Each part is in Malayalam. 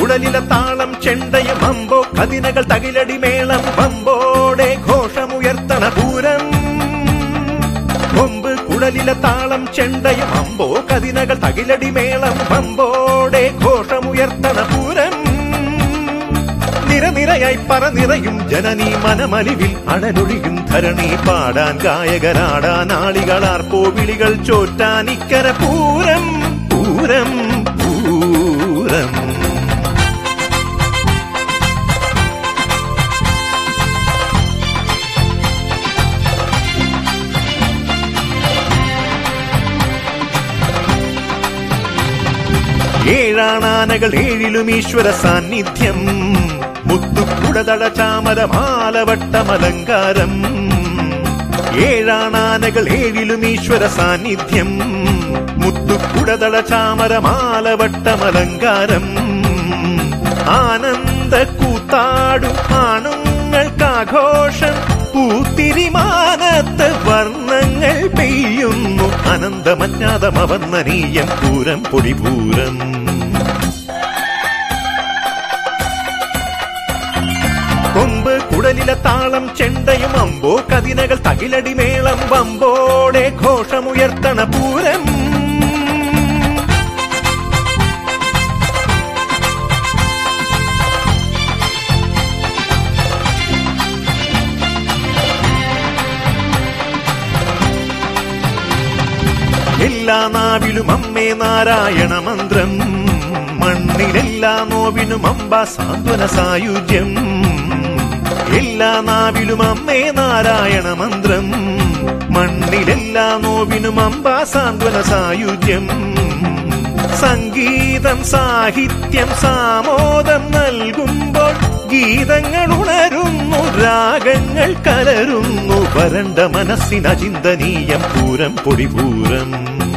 കുഴലിലെ താളം ചെണ്ടയും അമ്പോ കതിനകൾ തകിലടി മേളം പമ്പോടെ ഘോഷമുയർത്തണ പൂരം. കൊമ്പ് കുഴലിലെ താളം ചെണ്ടയും അമ്പോ കതിനകൾ തകിലടി മേളം പമ്പോടെ ഘോഷമുയർത്തണ പൂരം. നിരനിരയായി പറനിറയും ജനനീ മനമലിവിൽ അടലൊഴിയും ധരണി പാടാൻ ഗായകരാടാൻ ആളികളാർപ്പോ വിളികൾ ചോറ്റാനിക്കര പൂരം പൂരം പൂരം. ഏഴാണാനകൾ ഏഴിലും ഈശ്വര സാന്നിധ്യം മുത്തുക്കുടതള ചാമരമാലവട്ടമലങ്കാരം. ഏഴാണാനകൾ ഏഴിലും ഈശ്വര സാന്നിധ്യം മുത്തുക്കുടതള ചാമരമാലവട്ടമലങ്കാരം. ആനന്ദ കൂത്താടും ആണുങ്ങൾക്കാഘോഷം പൂത്തിരിമാനത്ത് വർണ്ണങ്ങൾ പെയ്യുന്നു അനന്തമജ്ഞാതമവന്നനീയം പൂരം പൊടിപൂരം. കൊമ്പ് കുടലിലെ താളം ചെണ്ടയും അമ്പോ കതിനകൾ തകിലടി മേളം വമ്പോടെ ഘോഷമുയർത്തണ പൂരം. എല്ലാ നാവിലും അമ്മേ നാരായണ മന്ത്രം മണ്ണിലെല്ലാ നോവിനും അമ്പ സാന്ത്വന സായുജ്യം. എല്ലാ നാവിലും അമ്മേ നാരായണ മന്ത്രം മണ്ണിലെല്ലാ നോവിനും അമ്പ സാന്ത്വന സായുജ്യം. സംഗീതം സാഹിത്യം സാമോദം നൽകുമ്പോൾ ഗീതങ്ങൾ ഉണരുന്നു രാഗങ്ങൾ കലരുന്നു വരണ്ട മനസ്സിനചിന്തനീയം പൂരം പൊടിപൂരം.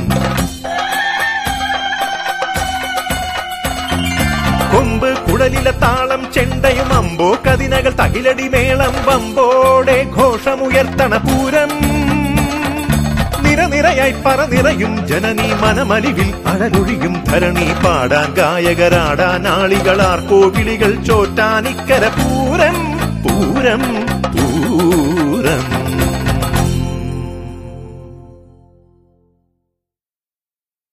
കൊമ്പ് കുഴലിലെ താളം ചെണ്ടയും അമ്പോ കതിനകൾ തകിലടി മേളം വമ്പോടെ ഘോഷമുയർത്തണ പൂരം. നിരനിരയായി പറനിറയും ജനനീ മനമലിവിൽ അഴലൊഴിയും ധരണി പാടാൻ ഗായകരാടാൻ ആളികളാർക്കോ വിളികൾ ചോറ്റാനിക്കര പൂരം പൂരം പൂരം.